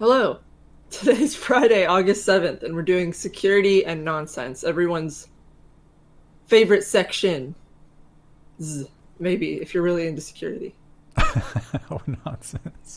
Hello. Today's Friday, August 7th, and we're doing security and nonsense. Everyone's favorite section. Maybe, if you're really into security. Oh, nonsense.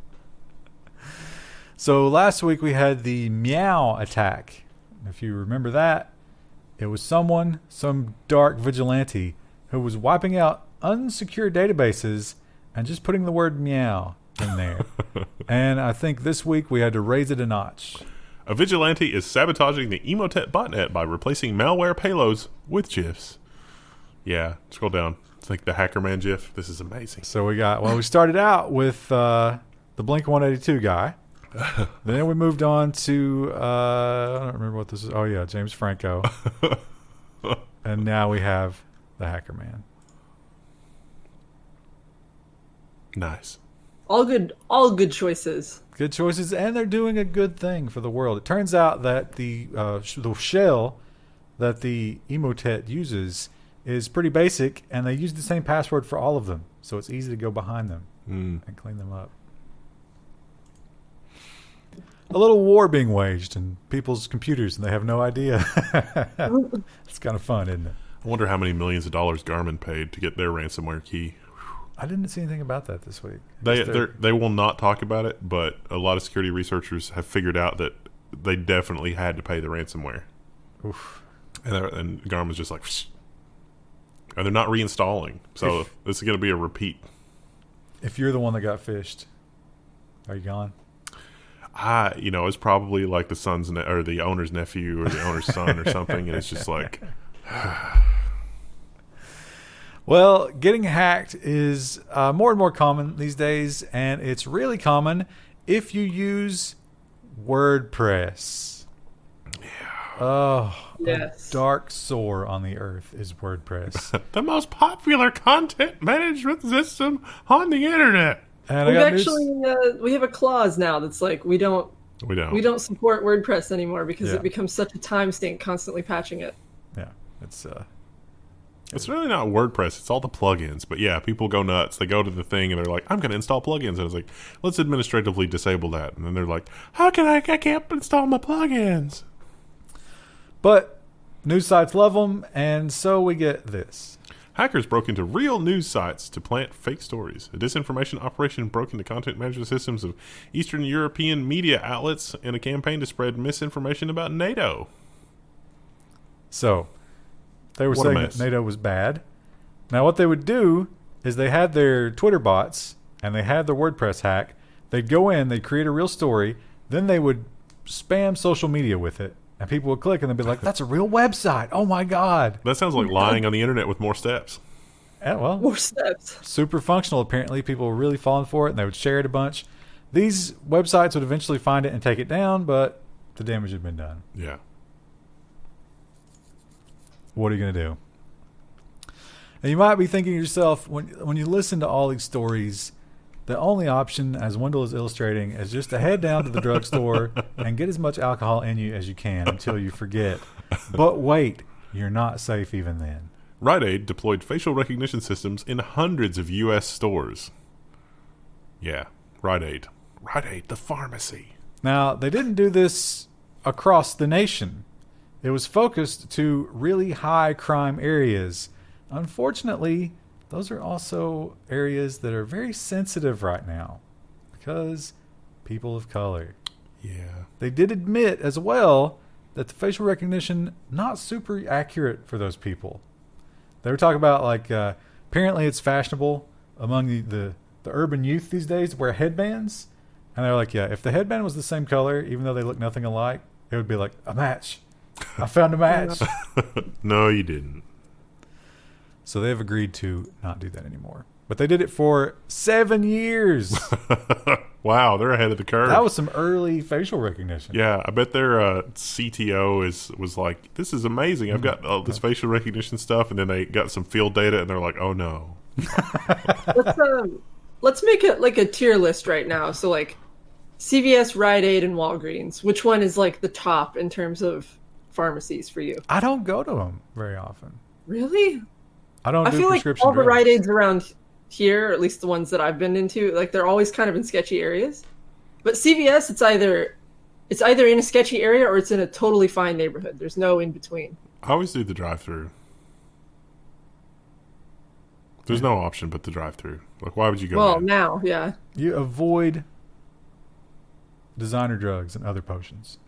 So last week we had the Meow attack. If you remember that, it was some dark vigilante who was wiping out unsecured databases and just putting the word meow in there. And I think this week we had to raise it a notch. A vigilante is sabotaging the Emotet botnet by replacing malware payloads with GIFs. Yeah, scroll down. It's like the Hacker Man GIF. This is amazing. So we started out with the Blink-182 guy. Then we moved on to, I don't remember what this is. Oh, yeah, James Franco. And now we have the Hacker Man. Nice. All good choices. Good choices, and they're doing a good thing for the world. It turns out that the shell that the Emotet uses is pretty basic, and they use the same password for all of them, so it's easy to go behind them and clean them up. A little war being waged in people's computers, and they have no idea. It's kind of fun, isn't it? I wonder how many millions of dollars Garmin paid to get their ransomware key. I didn't see anything about that this week. They will not talk about it, but a lot of security researchers have figured out that they definitely had to pay the ransomware. Oof. And Garmin's just like, psh. And they're not reinstalling. So this is going to be a repeat. If you're the one that got phished, are you gone? It's probably like the son's or the owner's nephew or the owner's son or something, and it's just like. Well, getting hacked is more and more common these days, and it's really common if you use WordPress. Yeah. Oh, yes. A dark sore on the earth is WordPress. The most popular content management system on the internet. And we have a clause now that's like we don't support WordPress anymore because it becomes such a time sink constantly patching it. Yeah, it's really not WordPress. It's all the plugins. But yeah, people go nuts. They go to the thing and they're like, I'm going to install plugins. And it's like, let's administratively disable that. And then they're like, I can't install my plugins. But news sites love them. And so we get this. Hackers broke into real news sites to plant fake stories. A disinformation operation broke into content management systems of Eastern European media outlets in a campaign to spread misinformation about NATO. So they were saying that NATO was bad. Now what they would do is they had their Twitter bots and they had their WordPress hack. They'd go in, they'd create a real story, then they would spam social media with it. And people would click and they'd be like, that's a real website. Oh my God. That sounds like lying on the internet with more steps. Yeah, well, more steps. Super functional, apparently. People were really falling for it and they would share it a bunch. These websites would eventually find it and take it down, but the damage had been done. Yeah. What are you going to do? And you might be thinking to yourself, when you listen to all these stories, the only option, as Wendell is illustrating, is just to head down to the drugstore and get as much alcohol in you as you can until you forget. But wait, you're not safe even then. Rite Aid deployed facial recognition systems in hundreds of U.S. stores. Yeah, Rite Aid. Rite Aid, the pharmacy. Now, they didn't do this across the nation. It was focused to really high crime areas. Unfortunately, those are also areas that are very sensitive right now because people of color. Yeah. They did admit as well that the facial recognition not super accurate for those people. They were talking about apparently it's fashionable among the urban youth these days to wear headbands. And they're like, yeah, if the headband was the same color, even though they look nothing alike, it would be like a match. I found a match. No, you didn't. So they've agreed to not do that anymore. But they did it for 7 years. Wow, they're ahead of the curve. That was some early facial recognition. Yeah, I bet their CTO was like, this is amazing. I've got all this facial recognition stuff. And then they got some field data and they're like, oh no. Let's make it like a tier list right now. So like CVS, Rite Aid, and Walgreens. Which one is like the top in terms of pharmacies for you? I don't go to them very often. Really? I don't do feel like prescription all the drugs. Rite Aids around here, or at least the ones that I've been into, like they're always kind of in sketchy areas. But CVS, it's either in a sketchy area or it's in a totally fine neighborhood. There's no in between. I always do the drive-through. There's no option but the drive-through. Like, why would you go? Well, there? now, yeah. You avoid designer drugs and other potions.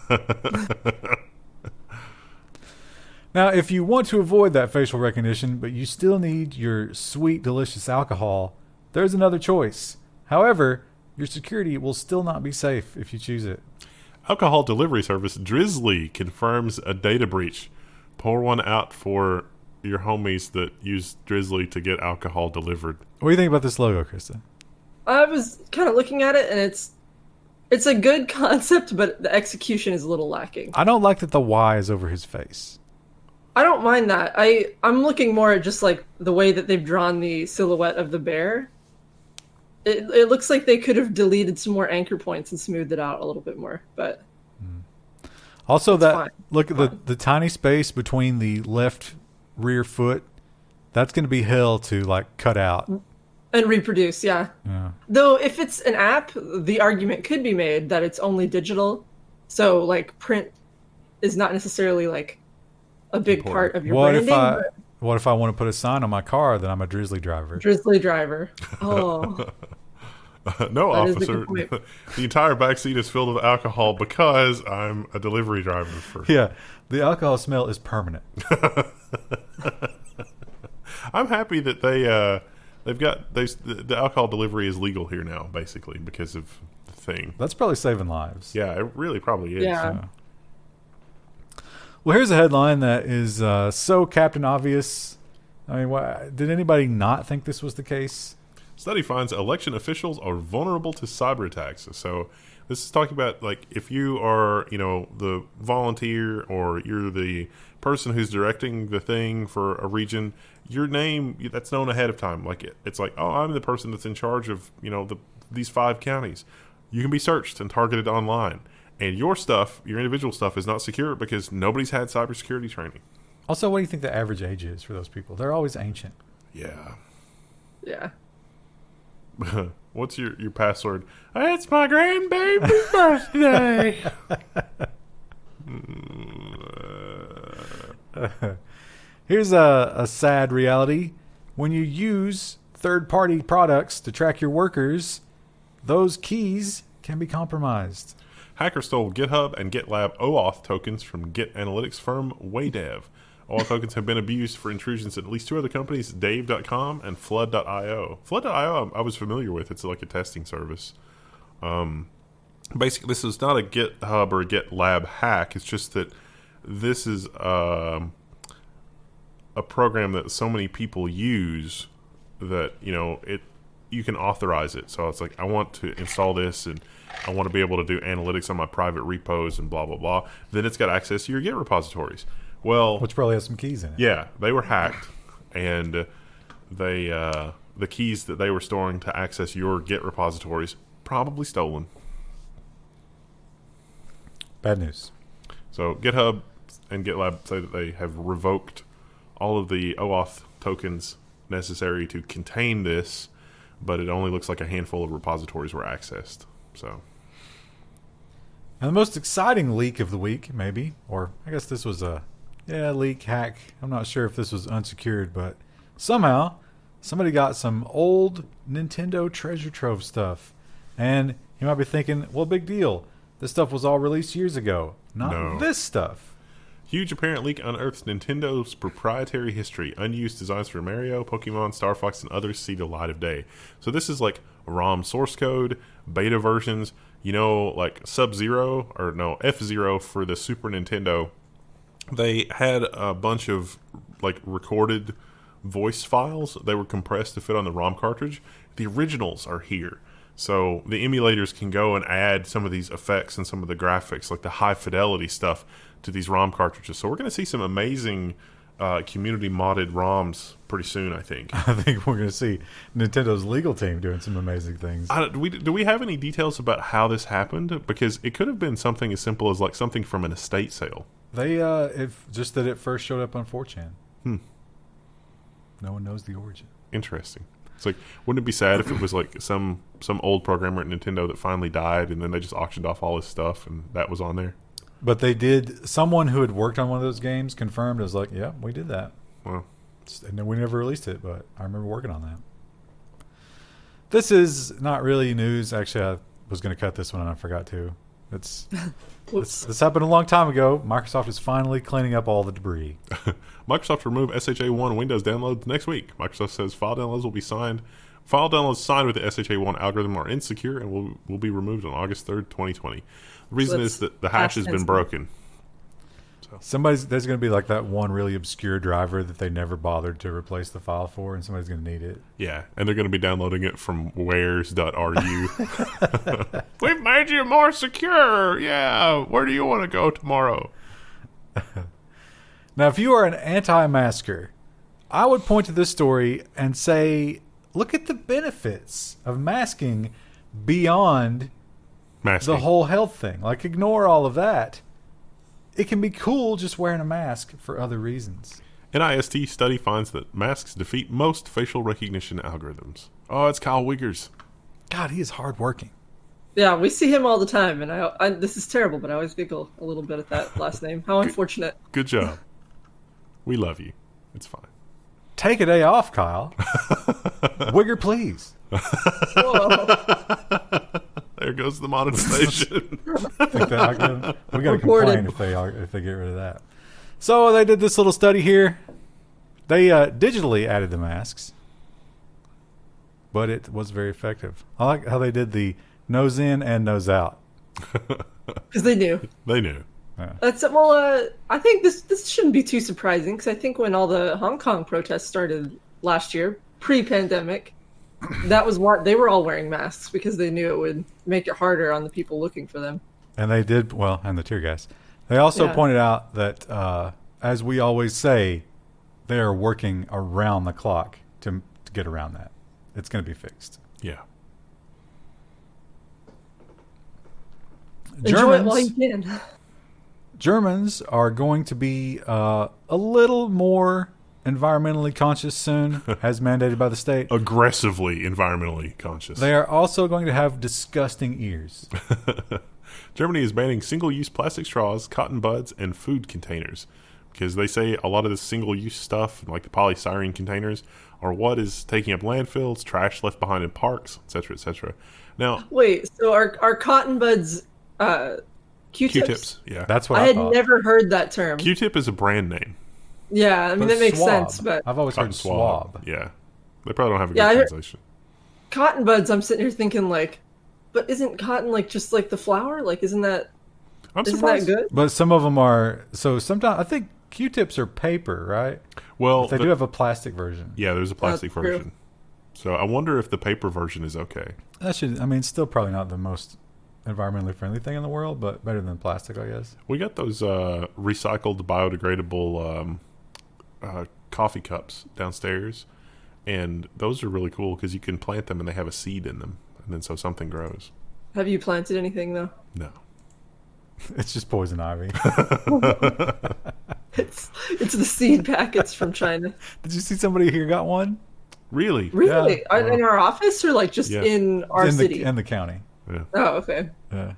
Now, if you want to avoid that facial recognition, but you still need your sweet, delicious alcohol, there's another choice. However, your security will still not be safe if you choose it. Alcohol delivery service Drizzly confirms a data breach. Pour one out for your homies that use Drizzly to get alcohol delivered. What do you think about this logo, Krista? I was kind of looking at it, and it's a good concept, but the execution is a little lacking. I don't like that the Y is over his face. I don't mind that. I'm looking more at just like the way that they've drawn the silhouette of the bear. It looks like they could have deleted some more anchor points and smoothed it out a little bit more, but Also, it's that fine. look at the tiny space between the left rear foot. That's going to be hell to like cut out. And reproduce, yeah. Yeah. Though if it's an app, the argument could be made that it's only digital, so like print is not necessarily like a big part of your branding. But What if I want to put a sign on my car that I'm a Drizzly driver? Drizzly driver. Oh, No, That is a officer. good point. The entire backseat is filled with alcohol because I'm a delivery driver. Yeah, the alcohol smell is permanent. I'm happy that the alcohol delivery is legal here now, basically because of the thing. That's probably saving lives. Yeah, it really probably is. Yeah. Well, here's a headline that is so Captain Obvious. I mean, did anybody not think this was the case? Study finds election officials are vulnerable to cyber attacks. So this is talking about like if you are, the volunteer or you're the person who's directing the thing for a region, your name that's known ahead of time. Like it's like, oh, I'm the person that's in charge of these 5 counties. You can be searched and targeted online, and your stuff, your individual stuff, is not secure because nobody's had cybersecurity training. Also, what do you think the average age is for those people? They're always ancient. Yeah. yeah. What's your password? It's my grandbaby's birthday. Here's a sad reality. When you use third-party products to track your workers, those keys can be compromised. Hacker stole GitHub and GitLab OAuth tokens from Git analytics firm Waydev. OAuth tokens have been abused for intrusions at least 2 other companies, Dave.com and Flood.io. Flood.io I was familiar with. It's like a testing service. Basically, this is not a GitHub or a GitLab hack. It's just that this is a program that so many people use that, you can authorize it. So it's like, I want to install this and I want to be able to do analytics on my private repos and blah, blah, blah. Then it's got access to your Git repositories. Well, Which probably has some keys in it. yeah, they were hacked, and the keys that they were storing to access your Git repositories probably stolen. Bad news. So GitHub and GitLab say that they have revoked all of the OAuth tokens necessary to contain this, but it only looks like a handful of repositories were accessed. So, And the most exciting leak of the week, maybe, or I guess this was a leak hack. I'm not sure if this was unsecured, but somehow somebody got some old Nintendo treasure trove stuff. And you might be thinking, well, big deal. This stuff was all released years ago. Not No. this stuff. huge apparent leak unearths Nintendo's proprietary history. Unused designs for Mario, Pokemon, Star Fox, and others see the light of day. So this is like ROM source code, beta versions, like Sub-Zero, or no, F-Zero for the Super Nintendo. They had a bunch of like recorded voice files. They were compressed to fit on the ROM cartridge. The originals are here. So the emulators can go and add some of these effects and some of the graphics, like the high fidelity stuff, to these ROM cartridges. So we're going to see some amazing community modded ROMs pretty soon, I think. I think we're going to see Nintendo's legal team doing some amazing things. Do we have any details about how this happened? Because it could have been something as simple as like something from an estate sale. They if just that it first showed up on 4chan. Hmm. No one knows the origin. Interesting. It's like, wouldn't it be sad if it was like some old programmer at Nintendo that finally died, and then they just auctioned off all his stuff, and that was on there? But they did. Someone who had worked on one of those games confirmed. It was like, yeah, we did that. Well, And we never released it, but I remember working on that. This is not really news. Actually, I was going to cut this one and I forgot to. This happened a long time ago. Microsoft is finally cleaning up all the debris. Microsoft to remove SHA-1 Windows downloads next week. Microsoft says file downloads will be signed. File downloads signed with the SHA-1 algorithm are insecure and will be removed on August 3rd, 2020. The reason is that the hash has been broken. There's going to be like that one really obscure driver that they never bothered to replace the file for, and somebody's going to need it. Yeah, and they're going to be downloading it from wares.ru. We've made you more secure. Yeah, where do you want to go tomorrow? Now, if you are an anti-masker, I would point to this story and say, look at the benefits of masking beyond Masking. the whole health thing. Like, ignore all of that. It can be cool just wearing a mask for other reasons. NIST study finds that masks defeat most facial recognition algorithms. Oh, it's Kyle Wiggers. God, he is hardworking. Yeah, we see him all the time, and I this is terrible, but I always giggle a little bit at that last name. How unfortunate. Good job. We love you. It's fine. Take a day off, Kyle. Wigger, please. Whoa. There goes the monetization. We got to Reported. complain if they get rid of that. So they did this little study here. They digitally added the masks, but it was very effective. I like how they did the nose in and nose out. Because they knew. They knew. That's well. I think this shouldn't be too surprising because I think when all the Hong Kong protests started last year, pre-pandemic, that was what they were all wearing masks because they knew it would make it harder on the people looking for them. And they did well, and the tear gas. They also pointed out that, as we always say, they are working around the clock to get around that. It's going to be fixed. Yeah. Enjoy it while you can. Germans are going to be a little more environmentally conscious soon, as mandated by the state. Aggressively environmentally conscious. They are also going to have disgusting ears. Germany is banning single-use plastic straws, cotton buds, and food containers because they say a lot of this single-use stuff, like the polystyrene containers, are what is taking up landfills, trash left behind in parks, etc., etc. Now, wait, so are cotton buds Q-tips? Q-tips, yeah. That's what I I had thought. never heard that term. Q-tip is a brand name. Yeah, I mean, that makes swab. sense, but I've always Cotton heard swab. Yeah. They probably don't have a Yeah, I good heard- translation. cotton buds, I'm sitting here thinking, like, but isn't cotton, like, just like the flower? Like, isn't that I'm isn't that surprised. good? But some of them are. So sometimes I think Q-tips are paper, right? Well, They do have a plastic version. yeah, there's a plastic true. version. So I wonder if the paper version is okay. That should. I mean, still probably not the most environmentally friendly thing in the world, but better than plastic, I guess. We got those recycled, biodegradable coffee cups downstairs, and those are really cool because you can plant them and they have a seed in them, and then so something grows. Have you planted anything, though? No. It's just poison ivy. It's the seed packets from China. Did you see somebody here got one? Really? Really? Yeah. In our office or, like, just Yeah. in our in city? the county. Yeah. Oh, okay. Yeah.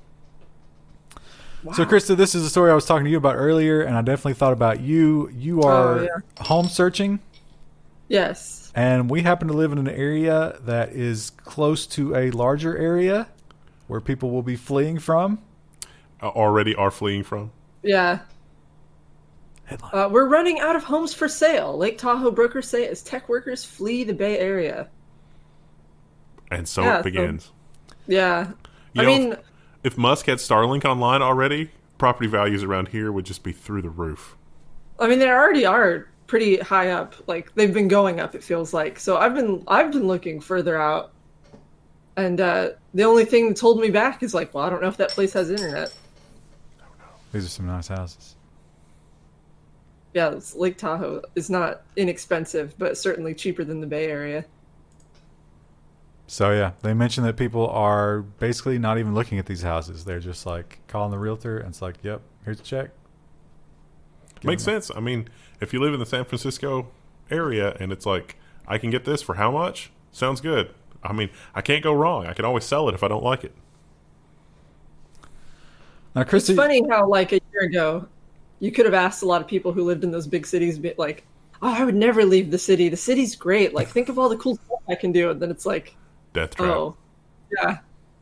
Wow. So, Krista, this is a story I was talking to you about earlier, and I definitely thought about you. You are home searching, Yes. and we happen to live in an area that is close to a larger area where people will be fleeing from. Already are fleeing from? Yeah. Headline. We're running out of homes for sale. Lake Tahoe brokers say as tech workers flee the Bay Area. And so Yeah, it begins. Yeah. You I know, mean, if Musk had Starlink online already, property values around here would just be through the roof. they already are pretty high up. Like, they've been going up, it feels like. So I've been looking further out. And the only thing that's holding me back is like, well, I don't know if that place has internet. These are some nice houses. Yeah, Lake Tahoe is not inexpensive, but certainly cheaper than the Bay Area. So, yeah, they mentioned that people are basically not even looking at these houses. They're just like calling the realtor, and it's like, yep, here's a check. Makes sense. I mean, if you live in the San Francisco area and it's like, I can get this for how much? Sounds good. I mean, I can't go wrong. I can always sell it if I don't like it. Now, Christy, It's funny how like a year ago, you could have asked a lot of people who lived in those big cities, like, "Oh, I would never leave the city. The city's great. Like, think of all the cool stuff I can do." And then it's like, Death trap. "Oh, yeah."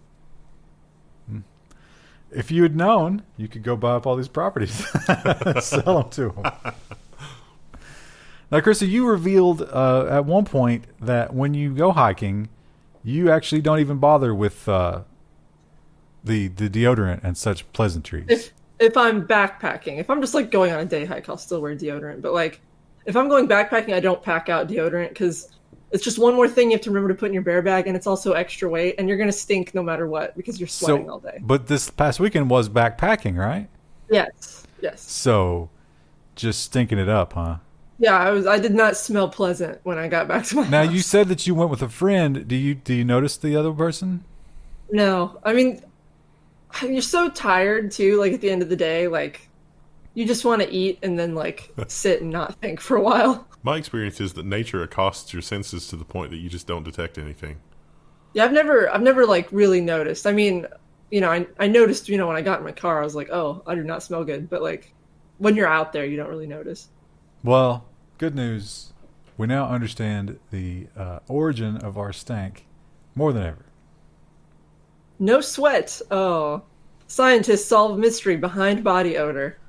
if you had known, you could go buy up all these properties, sell them to them. Now, Christy, you revealed at one point that when you go hiking, you actually don't even bother with the deodorant and such pleasantries. If I'm backpacking, if I'm just like going on a day hike, I'll still wear deodorant. But like, if I'm going backpacking, I don't pack out deodorant because it's just one more thing you have to remember to put in your bear bag, and it's also extra weight, and you're gonna stink no matter what because you're sweating all day. But this past weekend was backpacking, right? Yes. So, just stinking it up, huh? Yeah, I did not smell pleasant when I got back to my Now, house. you said that you went with a friend. Do you notice the other person? No, I mean, you're so tired too. Like at the end of the day, like you just want to eat and then like sit and not think for a while. My experience is that nature accosts your senses to the point that you just don't detect anything. Yeah, I've never like really noticed. I mean, I noticed, when I got in my car, I was like, oh, I do not smell good. But like when you're out there, you don't really notice. Well, good news. We now understand the origin of our stank more than ever. No sweat. Oh, scientists solve mystery behind body odor.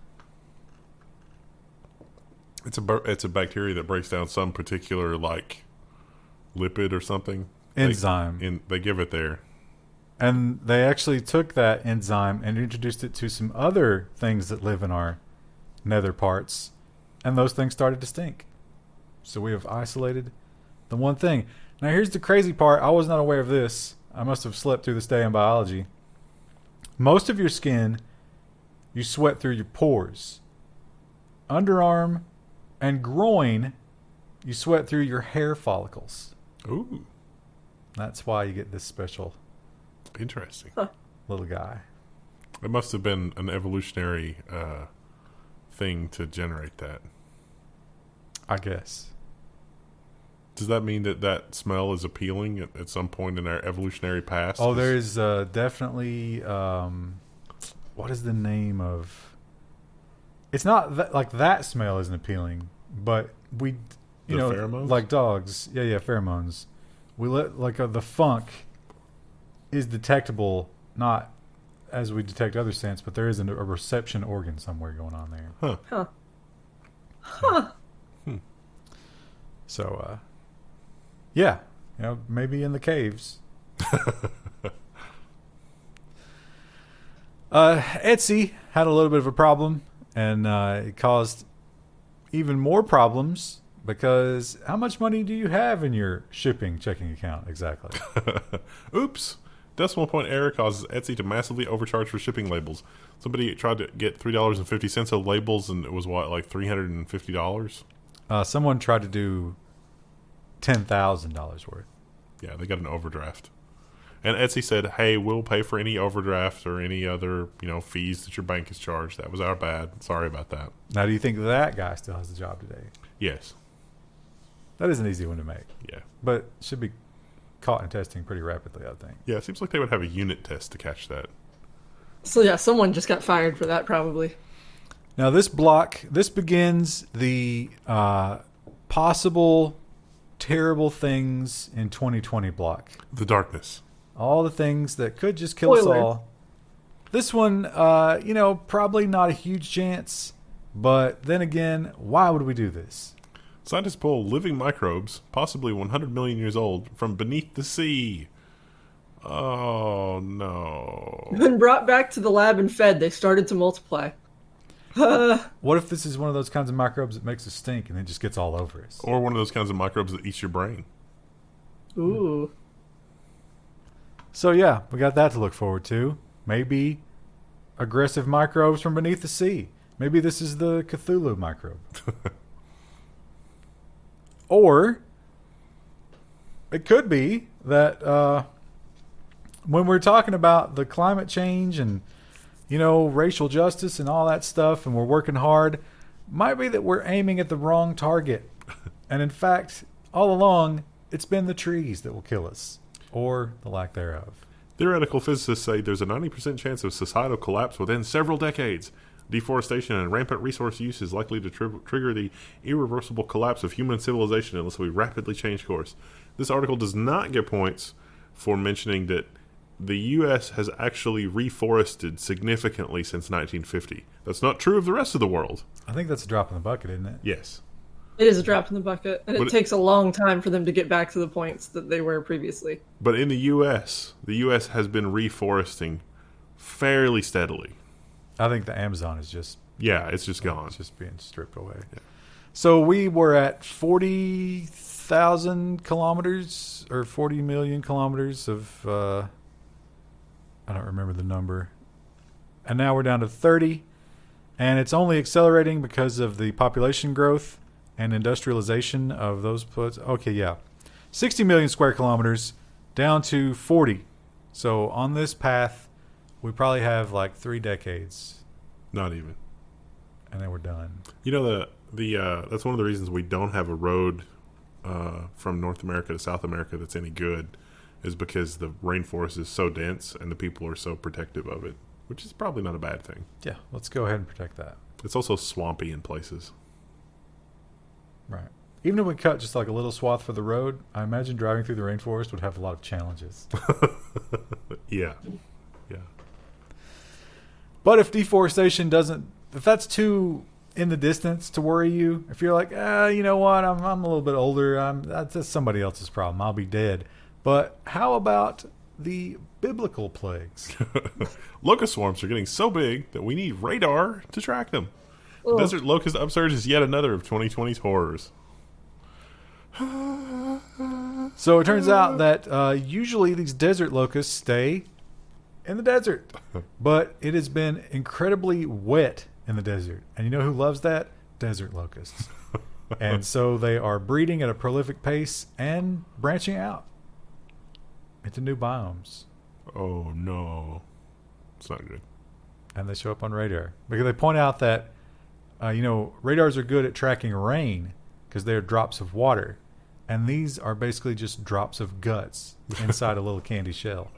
It's a bacteria that breaks down some particular like lipid or something. Enzyme. They give it there. And they actually took that enzyme and introduced it to some other things that live in our nether parts, and those things started to stink. So we have isolated the one thing. Now here's the crazy part. I was not aware of this. I must have slept through this day in biology. Most of your skin, you sweat through your pores. Underarm and groin, you sweat through your hair follicles. Ooh, That's why you get this special interesting. little guy. It must have been an evolutionary thing to generate that. I guess. Does that mean that smell is appealing at some point in our evolutionary past? Oh, there's definitely what is the name of? It's not like that smell isn't appealing, but we, The pheromones? like dogs. Yeah, pheromones. We let like the funk is detectable, not as we detect other scents, but there is a reception organ somewhere going on there. Huh. So, yeah, maybe in the caves. Etsy had a little bit of a problem, and it caused even more problems because how much money do you have in your shipping checking account exactly? Oops. Decimal point error causes Etsy to massively overcharge for shipping labels. Somebody tried to get $3.50 of labels, and it was like $350. Someone tried to do $10,000 worth. Yeah, they got an overdraft. And Etsy said, hey, we'll pay for any overdraft or any other, fees that your bank has charged. That was our bad. Sorry about that. Now, do you think that guy still has the job today? Yes. That is an easy one to make, Yeah. but should be caught in testing pretty rapidly, I think. Yeah, it seems like they would have a unit test to catch that. So yeah, someone just got fired for that probably. Now, this begins the possible terrible things in 2020 block. The darkness. All the things that could just kill us Spoilers. all. This one, probably not a huge chance. But then again, why would we do this? Scientists pull living microbes, possibly 100 million years old, from beneath the sea. Oh, no. When brought back to the lab and fed, they started to multiply. What if this is one of those kinds of microbes that makes us stink and it just gets all over us? Or one of those kinds of microbes that eats your brain. Ooh. So yeah, we got that to look forward to. Maybe aggressive microbes from beneath the sea. Maybe this is the Cthulhu microbe. Or it could be that when we're talking about the climate change and racial justice and all that stuff, and we're working hard, might be that we're aiming at the wrong target. And in fact, all along, it's been the trees that will kill us, or the lack thereof. Theoretical physicists say there's a 90% chance of societal collapse within several decades. Deforestation and rampant resource use is likely to trigger the irreversible collapse of human civilization unless we rapidly change course. This article does not get points for mentioning that the U.S. has actually reforested significantly since 1950. That's not true of the rest of the world. I think that's a drop in the bucket, isn't it? Yes. It is a drop in the bucket, and But it takes a long time for them to get back to the points that they were previously. But in the U.S. has been reforesting fairly steadily. I think the Amazon is just Yeah, it's just gone. It's just being stripped away. Yeah. So we were at 40,000 kilometers or 40 million kilometers of, I don't remember the number. And now we're down to 30. And it's only accelerating because of the population growth and industrialization of those places. Okay, yeah. 60 million square kilometers down to 40. So on this path, we probably have like 3 decades. Not even. And then we're done. You know, that's one of the reasons we don't have a road from North America to South America that's any good, is because the rainforest is so dense and the people are so protective of it, which is probably not a bad thing. Yeah, let's go ahead and protect that. It's also swampy in places. Right. Even if we cut just like a little swath for the road, I imagine driving through the rainforest would have a lot of challenges. Yeah. But if deforestation if that's too in the distance to worry you, if you're like, you know what, I'm a little bit older, that's somebody else's problem, I'll be dead. But how about the biblical plagues? Locust swarms are getting so big that we need radar to track them. Ugh. Desert locust upsurge is yet another of 2020's horrors. So it turns out that usually these desert locusts stay in the desert. But it has been incredibly wet in the desert. And you know who loves that? Desert locusts. And so they are breeding at a prolific pace and branching out into new biomes. Oh, no. It's not good. And they show up on radar. Because they point out that, radars are good at tracking rain because they're drops of water. And these are basically just drops of guts inside a little candy shell.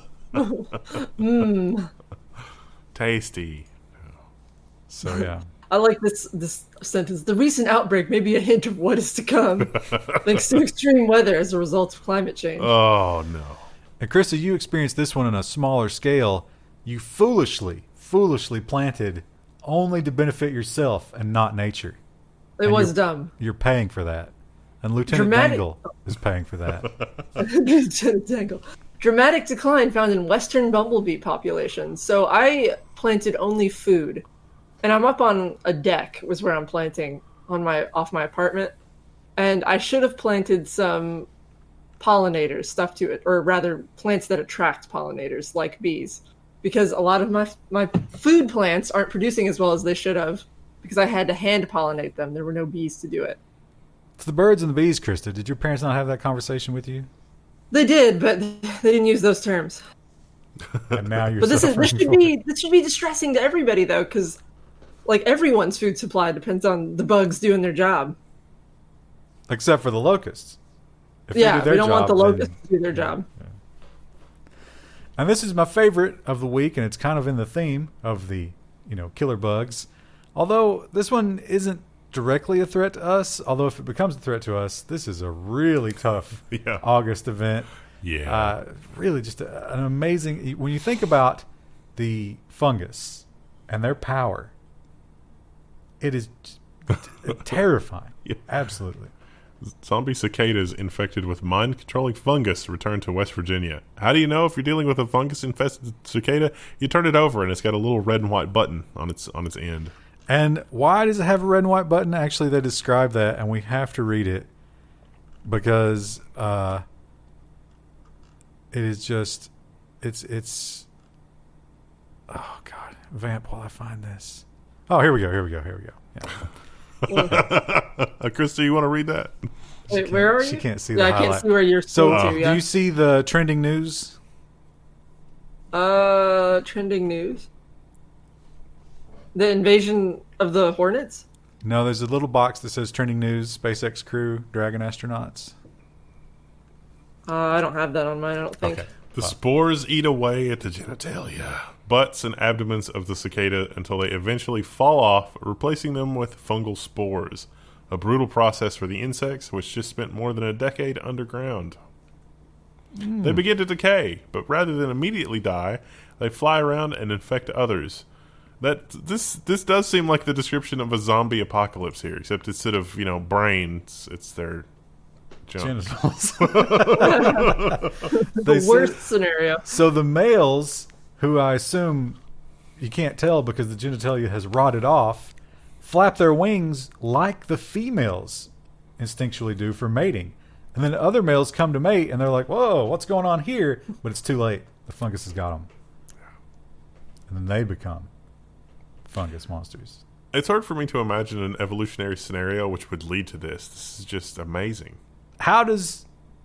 Tasty. So, yeah. I like this sentence. The recent outbreak may be a hint of what is to come, thanks to extreme weather as a result of climate change. Oh, no. And Krista, you experienced this one on a smaller scale. You foolishly planted only to benefit yourself and not nature. It was dumb. You're paying for that. And Lieutenant Dangle is paying for that. Lieutenant Dangle. Dramatic decline found in western bumblebee populations. So I planted only food. And I'm up on a deck was where I'm planting off my apartment. And I should have planted some pollinators stuff to it, or rather plants that attract pollinators like bees. Because a lot of my food plants aren't producing as well as they should have because I had to hand pollinate them. There were no bees to do it. It's the birds and the bees, Krista. Did your parents not have that conversation with you? They did, but they didn't use those terms. And now you're But this suffering should be distressing to everybody though, because like everyone's food supply depends on the bugs doing their job. Except for the locusts. If Yeah, they do their we don't want the job, locusts to do their job. Yeah. And this is my favorite of the week, and it's kind of in the theme of the, killer bugs. Although this one isn't directly a threat to us, although if it becomes a threat to us, this is a really tough August event. Yeah. Really just an amazing... When you think about the fungus and their power, it is terrifying. Yeah. Absolutely. Zombie cicadas infected with mind-controlling fungus return to West Virginia. How do you know if you're dealing with a fungus-infested cicada? You turn it over, and it's got a little red and white button on its end. And why does it have a red and white button? Actually, they describe that, and we have to read it because it is just it's. Oh God, vamp! While I find this. Oh, here we go. Yeah. Krista, you want to read that? Wait, where are you? She can't see Yeah, the I highlight. can't see where you're So, to, yeah. do you see the trending news? Trending news. The invasion of the Hornets? No, there's a little box that says trending news, SpaceX crew, Dragon astronauts. I don't have that on mine, I don't think. Okay. The spores eat away at the genitalia, butts, and abdomens of the cicada until they eventually fall off, replacing them with fungal spores. A brutal process for the insects, which just spent more than a decade underground. They begin to decay, but rather than immediately die, they fly around and infect others. This does seem like the description of a zombie apocalypse here, except instead of brains, it's their junk. Genitals. The worst scenario. So the males, who I assume you can't tell because the genitalia has rotted off, flap their wings like the females instinctually do for mating. And then other males come to mate, and they're like, whoa, what's going on here? But it's too late. The fungus has got them. And then they become fungus monsters. It's hard for me to imagine an evolutionary scenario which would lead to this. This is just amazing. How does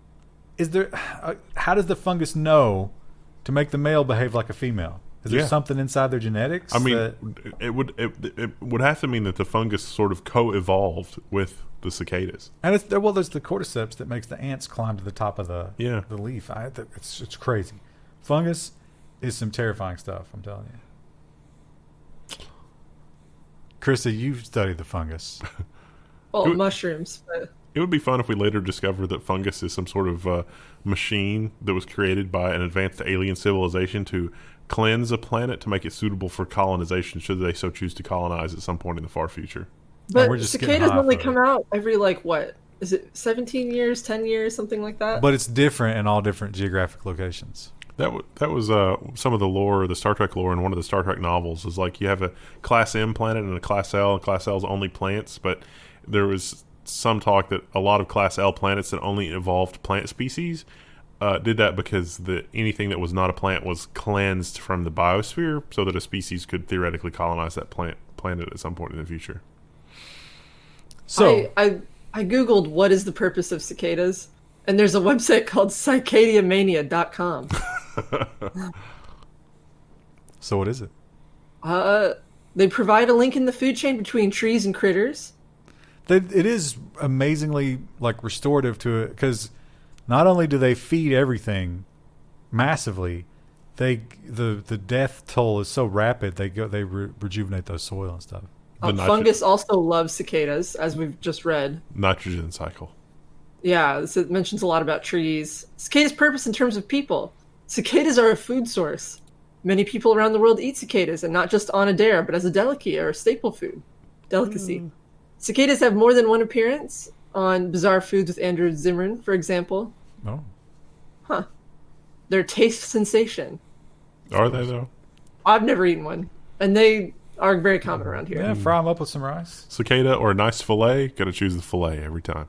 the fungus know to make the male behave like a female? Is there something inside their genetics? I mean, it would have to mean that the fungus sort of co-evolved with the cicadas. And there's the cordyceps that makes the ants climb to the top of the leaf. It's crazy. Fungus is some terrifying stuff, I'm telling you. Krista, you've studied the fungus. Well, mushrooms. But... It would be fun if we later discovered that fungus is some sort of machine that was created by an advanced alien civilization to cleanse a planet to make it suitable for colonization should they so choose to colonize at some point in the far future. But cicadas only come out every, what? Is it 17 years, 10 years, something like that? But it's different in all different geographic locations. That was some of the lore, the Star Trek lore in one of the Star Trek novels is like you have a Class M planet and a Class L, and Class L is only plants, but there was some talk that a lot of Class L planets that only evolved plant species did that because anything that was not a plant was cleansed from the biosphere so that a species could theoretically colonize that planet at some point in the future. So I Googled what is the purpose of cicadas, and there's a website called cicadiamania.com. So what is it? They provide a link in the food chain between trees and critters. It is amazingly restorative to it because not only do they feed everything massively, the death toll is so rapid they rejuvenate those soil and stuff. Fungus also loves cicadas, as we've just read. Nitrogen cycle. Yeah, it mentions a lot about trees. Cicadas' purpose in terms of people. Cicadas are a food source. Many people around the world eat cicadas, and not just on a dare, but as a delicacy or a staple food. Delicacy. Cicadas have more than one appearance on Bizarre Foods with Andrew Zimmern, for example. Oh. Huh. They're a taste sensation. Are they, though? I've never eaten one. And they are very common around here. Yeah, fry them up with some rice. Cicada or a nice filet, gotta choose the filet every time.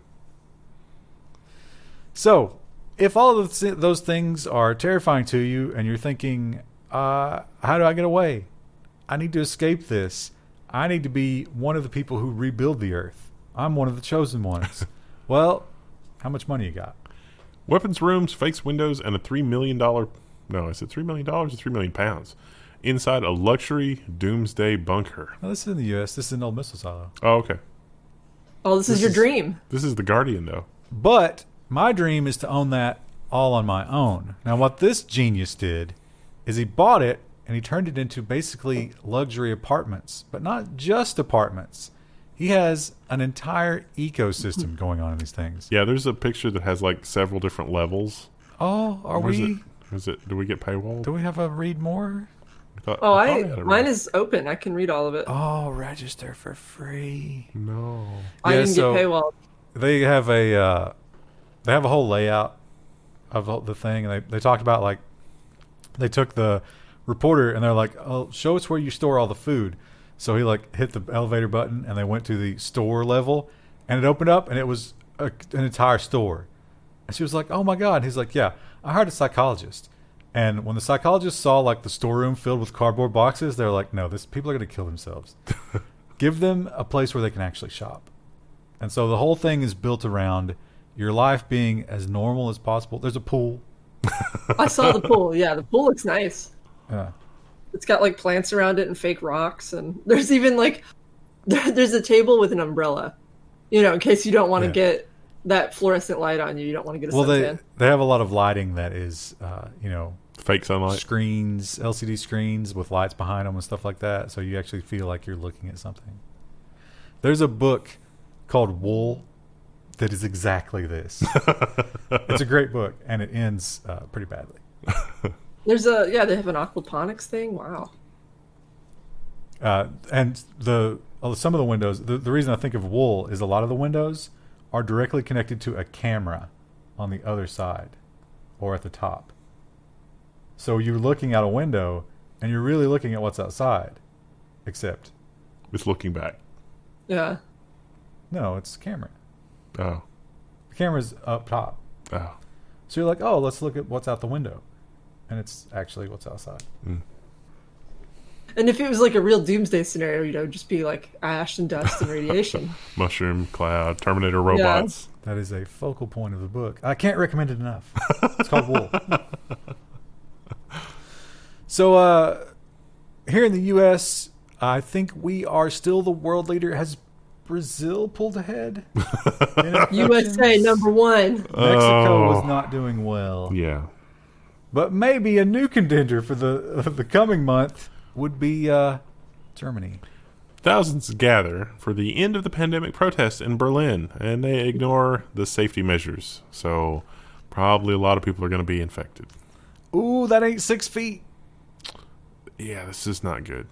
So, if all of those things are terrifying to you and you're thinking, how do I get away? I need to escape this. I need to be one of the people who rebuild the earth. I'm one of the chosen ones. Well, how much money you got? Weapons rooms, fakes windows, and a $3 million... No, is it $3 million or £3 million? Inside a luxury doomsday bunker. No, this is in the U.S. This is an old missile silo. Oh, okay. Oh, this is your dream. This is the Guardian, though. But my dream is to own that all on my own. Now, what this genius did is he bought it and he turned it into basically luxury apartments. But not just apartments. He has an entire ecosystem going on in these things. Yeah, there's a picture that has several different levels. Oh, Do we get paywalled? Do we have a read more? Mine is open. I can read all of it. Oh, register for free. No. I didn't get paywalled. They have a whole layout of the thing, and they talked about they took the reporter and they're like, "Oh, show us where you store all the food." So he hit the elevator button and they went to the store level, and it opened up and it was an entire store. And she was like, "Oh my God!" And he's like, "Yeah, I hired a psychologist." And when the psychologist saw the storeroom filled with cardboard boxes, they're like, "No, people are going to kill themselves. Give them a place where they can actually shop." And so the whole thing is built around your life being as normal as possible. There's a pool. I saw the pool. Yeah, the pool looks nice. Yeah. It's got plants around it and fake rocks, and there's even There's a table with an umbrella, in case you don't want to Yeah. get that fluorescent light on you. You don't want to get a Well, suntan. they have a lot of lighting that is, Fake sunlight. screens, LCD screens with lights behind them and stuff like that. So you actually feel like you're looking at something. There's a book called Wool that is exactly this. It's a great book, and it ends pretty badly. They have an aquaponics thing. Wow. And some of the windows, the reason I think of Wool is a lot of the windows are directly connected to a camera on the other side or at the top. So you're looking out a window and you're really looking at what's outside, except It's looking back. Yeah. no, it's a camera. Oh. The camera's up top. Oh. So you're like, oh, let's look at what's out the window. And it's actually what's outside. And if it was like a real doomsday scenario, it'd just be like ash and dust and radiation. Mushroom cloud, Terminator robots. That is a focal point of the book. I can't recommend it enough. It's called Wool. So here in the U.S., I think we are still the world leader. Has Brazil pulled ahead? USA #1. Mexico was Oh. not doing well. Yeah. But maybe a new contender for the coming month would be Germany. Thousands gather for the end of the pandemic protest in Berlin, and they ignore the safety measures. So probably a lot of people are going to be infected. Ooh, that ain't 6 feet. Yeah, this is not good.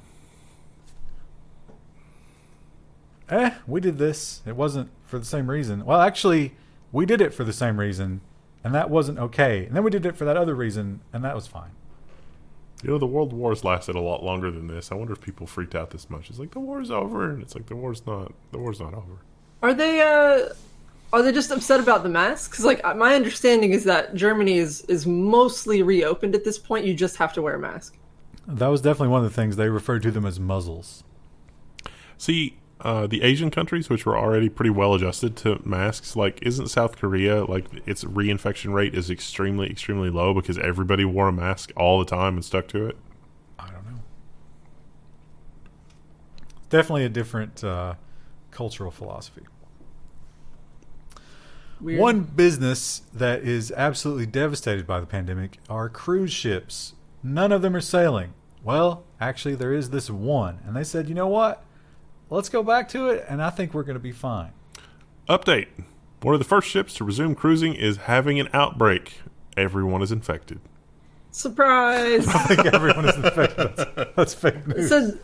We did this. It wasn't for the same reason. Well, actually, we did it for the same reason, and that wasn't okay. And then we did it for that other reason, and that was fine. The world wars lasted a lot longer than this. I wonder if people freaked out this much. It's like the war's over, and it's like the war's not over. Are they just upset about the masks? Because like my understanding is that Germany is mostly reopened at this point. You just have to wear a mask. That was definitely one of the things. They referred to them as muzzles. See, the Asian countries, which were already pretty well adjusted to masks, like isn't South Korea, like its reinfection rate is extremely, extremely low because everybody wore a mask all the time and stuck to it? I don't know. Definitely a different cultural philosophy. Weird. One business that is absolutely devastated by the pandemic are cruise ships. None of them are sailing. Well, actually, there is this one. And they said, you know what? Let's go back to it, and I think we're going to be fine. Update. One of the first ships to resume cruising is having an outbreak. Everyone is infected. Surprise! I think everyone is infected. That's fake It news. said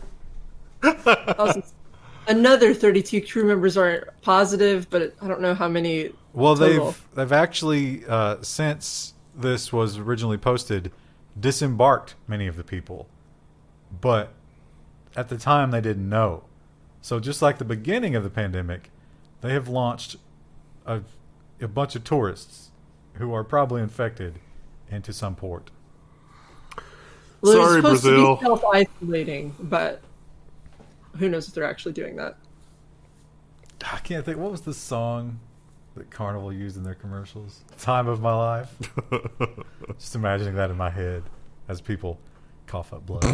another 32 crew members are positive, but I don't know how many. Well, total. they've actually, since this was originally posted, disembarked many of the people. But at the time, they didn't know. So just like the beginning of the pandemic, they have launched a bunch of tourists who are probably infected into some port. Well, they're Sorry, supposed Brazil. to be self-isolating, but who knows if they're actually doing that. I can't think. What was the song that Carnival used in their commercials? Time of My Life. Just imagining that in my head as people cough up blood.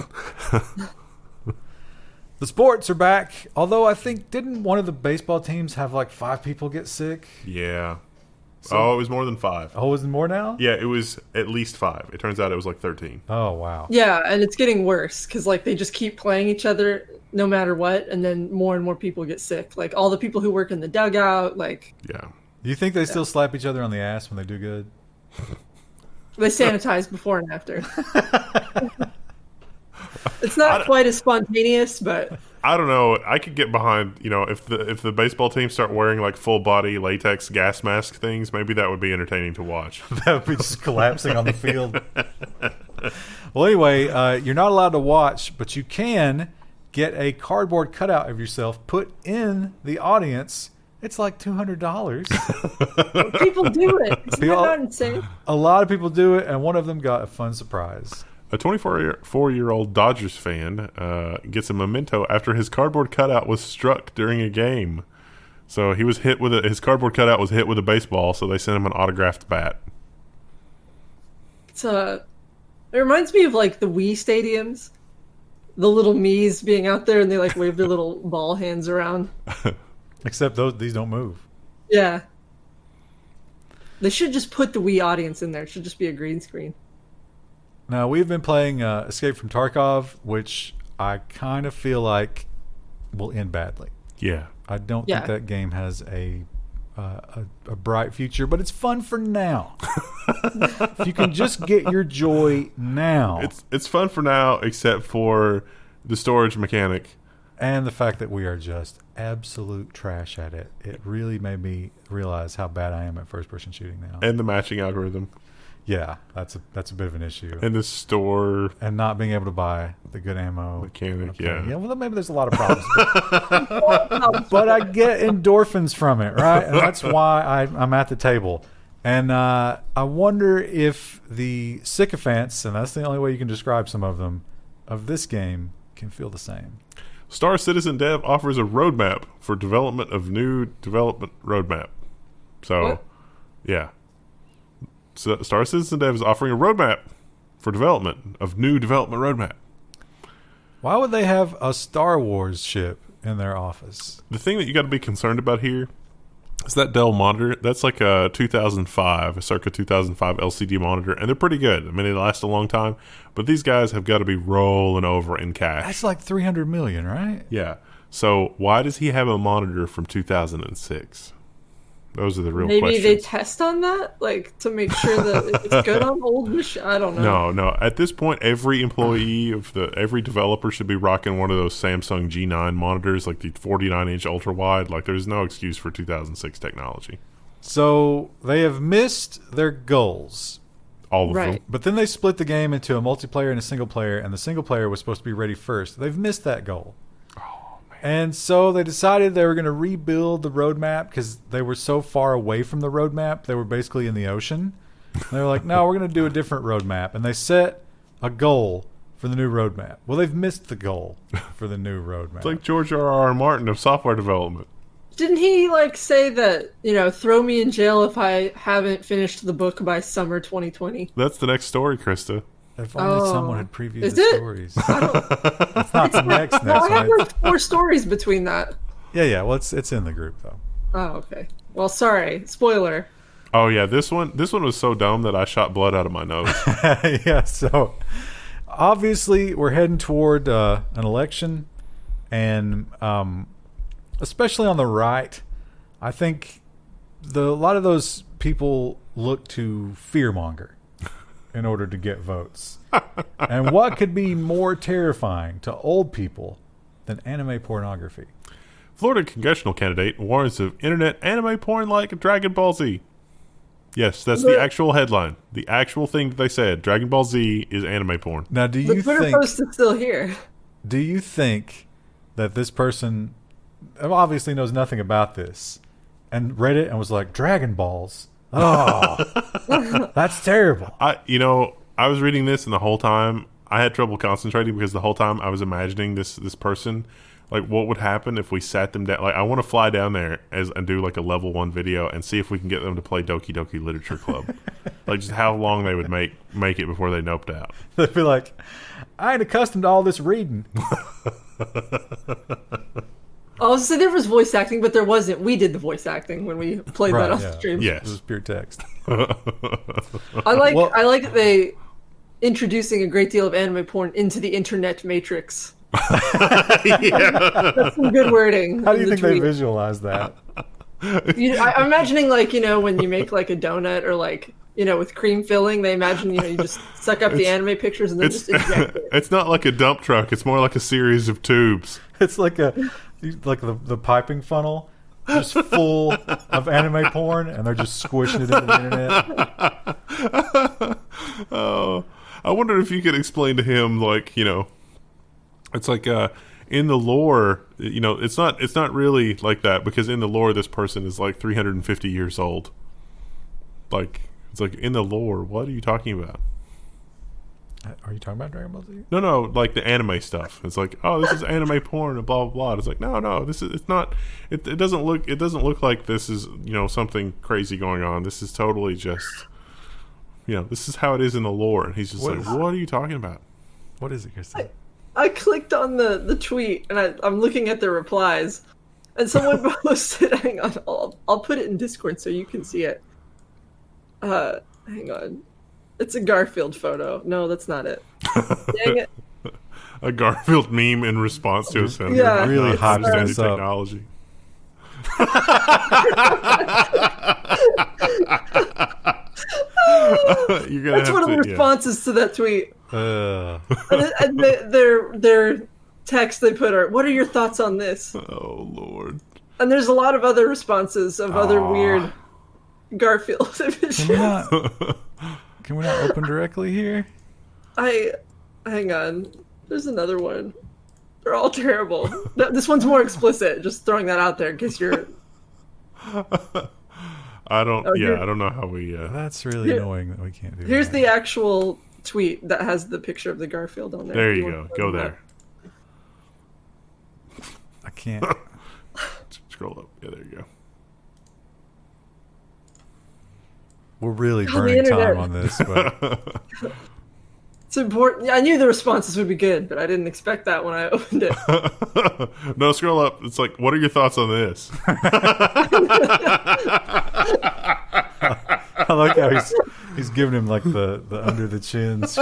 The sports are back. Although I think, didn't one of the baseball teams have like 5 people get sick? Yeah. It was more than 5. Oh, is it more now? Yeah, it was at least 5. It turns out it was like 13. Oh, wow. Yeah, and it's getting worse because like they just keep playing each other no matter what, and then more and more people get sick. Like all the people who work in the dugout, like Yeah. Do you think they still slap each other on the ass when they do good? they sanitize before and after. It's not quite as spontaneous, but I don't know. I could get behind, if the baseball team start wearing like full body latex gas mask things, maybe that would be entertaining to watch. That would be just collapsing on the field. Well, anyway, you're not allowed to watch, but you can get a cardboard cutout of yourself put in the audience. It's like $200. people do it. Isn't that People- not insane? A lot of people do it, and one of them got a fun surprise. A 24-year-old Dodgers fan gets a memento after his cardboard cutout was struck during a game. So he was hit with his cardboard cutout was hit with a baseball, so they sent him an autographed bat. It reminds me of like the Wii stadiums. the little Mii's being out there and they like wave their little ball hands around. Except these don't move. Yeah. They should just put the Wii audience in there. It should just be a green screen. Now, we've been playing Escape from Tarkov, which I kind of feel like will end badly. Yeah. I don't think that game has a bright future, but it's fun for now. If you can just get your joy now. It's fun for now, except for the storage mechanic. And the fact that we are just absolute trash at it. It really made me realize how bad I am at first-person shooting now. And the matching algorithm. Yeah, that's a bit of an issue. And the store. And not being able to buy the good ammo. Mechanic, okay. yeah. Well, maybe there's a lot of problems. But I get endorphins from it, right? And that's why I'm at the table. And I wonder if the sycophants, and that's the only way you can describe some of them, of this game can feel the same. Star Citizen Dev offers a roadmap for development of new development roadmap. So, what? Yeah. So Star Citizen Dev is offering a roadmap for development of new development roadmap. Why would they have a Star Wars ship in their office? The thing that you got to be concerned about here is that Dell monitor. That's like a circa 2005 LCD monitor, and they're pretty good. I mean, they last a long time, but these guys have got to be rolling over in cash. That's like $300 million, right? Yeah. So why does he have a monitor from 2006? Those are the real Maybe questions. they test on that, like to make sure that it's good on old machine. I don't know. No. At this point, every employee of every developer should be rocking one of those Samsung G9 monitors, like the 49-inch ultra wide. Like, there's no excuse for 2006 technology. So they have missed their goals. All of Right. them. But then they split the game into a multiplayer and a single player, and the single player was supposed to be ready first. They've missed that goal. And so they decided they were going to rebuild the roadmap because they were so far away from the roadmap. They were basically in the ocean. And they were like, no, we're going to do a different roadmap. And they set a goal for the new roadmap. Well, they've missed the goal for the new roadmap. It's like George R.R. Martin of software development. Didn't he like say that, throw me in jail if I haven't finished the book by summer 2020? That's the next story, Krista. If only someone had previewed Is the it? stories. It's not the next No, I have one. 4 stories between that. Yeah. Well, it's in the group, though. Oh, okay. Well, sorry. Spoiler. Oh, yeah. This one was so dumb that I shot blood out of my nose. Yeah, so obviously we're heading toward an election, and especially on the right, I think a lot of those people look to fearmonger in order to get votes. And what could be more terrifying to old people than anime pornography? Florida congressional candidate warns of internet anime porn like Dragon Ball Z. Yes, that's the actual headline. The actual thing that they said. Dragon Ball Z is anime porn. Now, do The you Twitter think post is still here. do you think that this person obviously knows nothing about this and read it and was like, Dragon Balls? Oh, that's terrible. I was reading this, and the whole time I had trouble concentrating because the whole time I was imagining this person, like what would happen if we sat them down. Like, I want to fly down there and do like a level 1 video and see if we can get them to play Doki Doki Literature Club. Like, just how long they would make it before they noped out. They'd be like, I ain't accustomed to all this reading. Oh, so there was voice acting, but there wasn't. We did the voice acting when we played that off the stream. Yes. This is pure text. I like that they introducing a great deal of anime porn into the internet matrix. Yeah. That's some good wording. How do you in the think they tweet. visualize that? I'm imagining when you make like a donut or like with cream filling, they imagine you just suck up the anime pictures and then just inject it. It's not like a dump truck. It's more like a series of tubes. It's like the piping funnel, just full of anime porn, and they're just squishing it into the internet. Oh, I wonder if you could explain to him, it's like in the lore, it's not really like that, because in the lore this person is like 350 years old. Like, it's like, in the lore, what are you talking about? Are you talking about Dragon Ball Z? No, like the anime stuff. It's like, oh, this is anime porn and blah blah blah. It's like, no, it's not. It doesn't look like this is something crazy going on. This is totally just, this is how it is in the lore. And he's just what are you talking about? What is it, Kristen? I clicked on the tweet and I'm looking at the replies, and someone posted. Hang on, I'll put it in Discord so you can see it. Hang on, it's a Garfield photo. No, that's not it. Dang it! A Garfield meme in response to a senator. Yeah. Really hot understanding this up. technology. You're gonna That's have one of the to, responses to that tweet. Uh, And their text they put are, "What are your thoughts on this?" Oh Lord. And there's a lot of other responses of other Aw. weird Garfield can images. we not? Can we not open directly here? Hang on. There's another one. They're all terrible. This one's more explicit. Just throwing that out there in case you're. I don't. Oh, yeah, here- I don't know how we. That's really Here- annoying that we can't do Here's that. the actual tweet that has the picture of the Garfield on there. There If you want go. to Go open there. I can't. Scroll up. Yeah, there you go. We're really the burning internet. time on this, but It's important. Yeah, I knew the responses would be good, but I didn't expect that when I opened it. No, scroll up. It's like, what are your thoughts on this? I like how he's giving him like the under the chins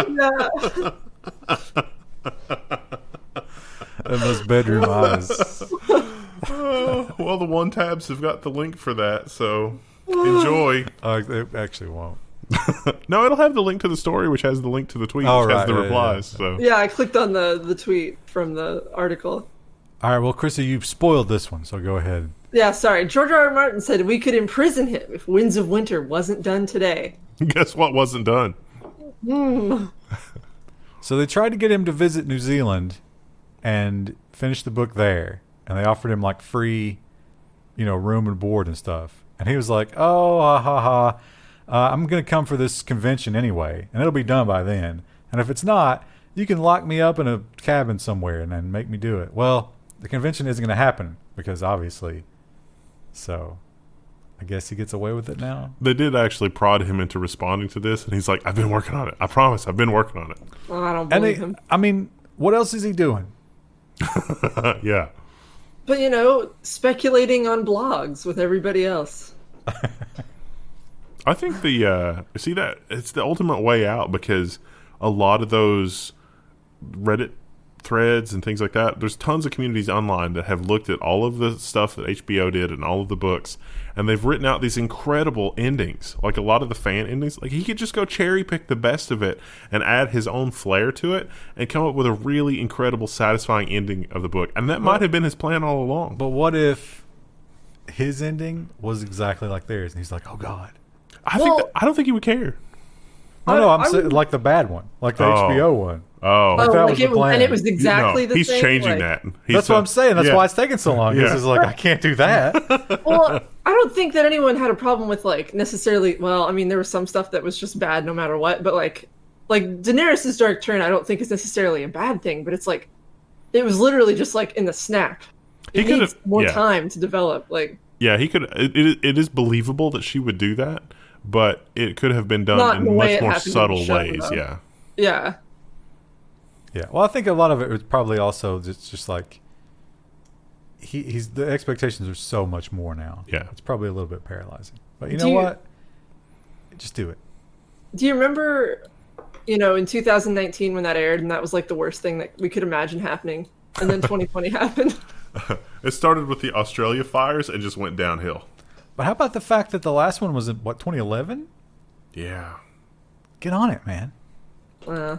and those bedroom eyes. Well, the one tabs have got the link for that, so enjoy. It actually won't. No, it'll have the link to the story, which has the link to the tweet, Oh, which has right, the yeah, replies. yeah. So Yeah, I clicked on the tweet from the article. All right, well, Chrissy, you've spoiled this one, so go ahead. Yeah, sorry. George R. R. Martin said we could imprison him if Winds of Winter wasn't done today. guess what wasn't done? So they tried to get him to visit New Zealand and finish the book there, and they offered him like free, room and board and stuff. And he was like, "Oh, ha ha ha! I'm gonna come for this convention anyway, and it'll be done by then. And if it's not, you can lock me up in a cabin somewhere and then make me do it." Well, the convention isn't gonna happen because obviously, so I guess he gets away with it now. They did actually prod him into responding to this, and he's like, "I've been working on it. I promise, I've been working on it." Well, I don't And believe him. I mean, what else is he doing? Yeah. But, speculating on blogs with everybody else. I think see that it's the ultimate way out, because a lot of those Reddit threads and things like that, there's tons of communities online that have looked at all of the stuff that HBO did and all of the books, and they've written out these incredible endings, like a lot of the fan endings. Like, he could just go cherry pick the best of it and add his own flair to it and come up with a really incredible, satisfying ending of the book. And that might have been his plan all along. But what if his ending was exactly like theirs, and he's like, "Oh God." I Well- don't think he would care. No, I'm I saying would- like the bad one, like the Oh. HBO one. Oh, Like that was the and plan. it was exactly no, the he's same. changing like- that. That's what I'm saying. That's why it's taking so long. Yeah. This is like, I can't do that. Well, I don't think that anyone had a problem with necessarily. Well, I mean, there was some stuff that was just bad no matter what. But like Daenerys' dark turn, I don't think is necessarily a bad thing. But it's like it was literally just like in the snap. It He needs could've- more yeah. time to develop. Yeah, he could. It is believable that she would do that, but it could have been Not done in the in way much it more happened in the subtle show, ways. though. Yeah, yeah. Yeah. Well, I think a lot of it was probably also just like he's the expectations are so much more now. Yeah. It's probably a little bit paralyzing. But you Do know you- what? Just do it. Do you remember, in 2019 when that aired, and that was like the worst thing that we could imagine happening, and then 2020 happened. it started with the Australia fires and just went downhill. But how about the fact that the last one was in 2011? Yeah, Get on it, man. Uh,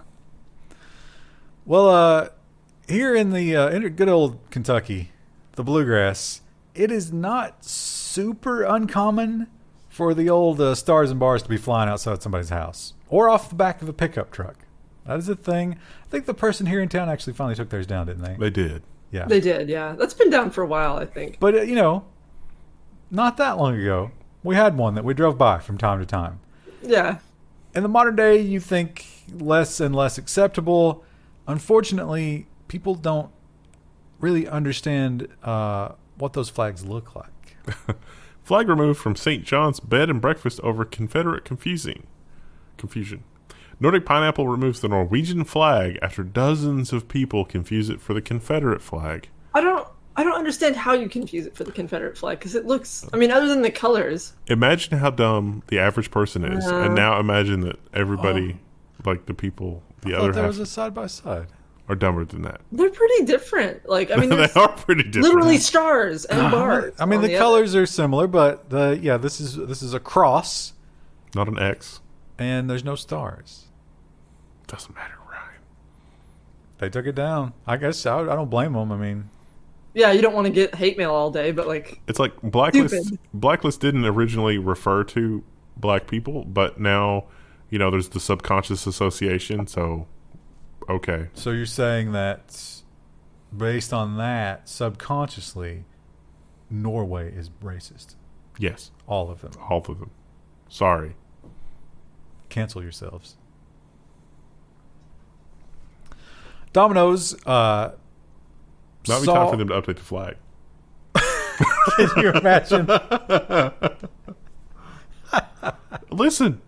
Well, here in the in good old Kentucky, the bluegrass, it is not super uncommon for the old stars and bars to be flying outside somebody's house or off the back of a pickup truck. That is a thing. I think the person here in town actually finally took theirs down, didn't they? they did. Yeah. they did, yeah. That's been down for a while, I think. But, not that long ago, we had one that we drove by from time to time. Yeah. In the modern day, you think less and less acceptable. Unfortunately, people don't really understand what those flags look like. Flag removed from St. John's bed and breakfast over Confederate confusion. Nordic Pineapple removes the Norwegian flag after dozens of people confuse it for the Confederate flag. I don't understand how you confuse it for the Confederate flag, because it looks, I mean, other than the colors. Imagine how dumb the average person is, and now imagine that everybody, like the people, the other There half, was a side by side. are dumber than that. They're pretty different. Like, I mean, They there's are pretty different. literally stars and bars. I mean, on the other. colors are similar, but this is a cross, Not an X. and there's no stars. Doesn't matter, Ryan. They took it down. I guess I don't blame them. I mean, Yeah, you don't want to get hate mail all day, but like, It's like Blacklist. Stupid. Blacklist didn't originally refer to black people, but now, there's the subconscious association. So, okay, so you're saying that based on that, subconsciously, Norway is racist. yes, All of them. all of them. Sorry. Cancel yourselves. Domino's. Not be time for them to update the flag. Can you imagine? Listen,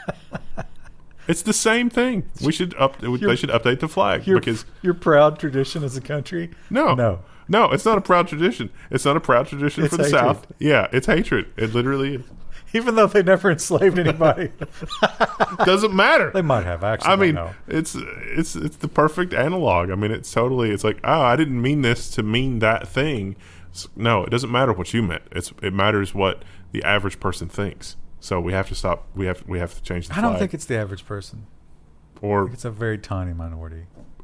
it's the same thing. They should update the flag because your proud tradition as a country. no, it's not a proud tradition. It's not a proud tradition It's for the hatred. South. Yeah, it's hatred. It literally is. Even though they never enslaved anybody, Doesn't matter. they might have. Actually, I mean, know. it's the perfect analog. I mean, it's like, oh, I didn't mean this to mean that thing. No, it doesn't matter what you meant. It matters what the average person thinks. So we have to stop. We have to change the I flag. don't think it's the average person. or It's a very tiny minority.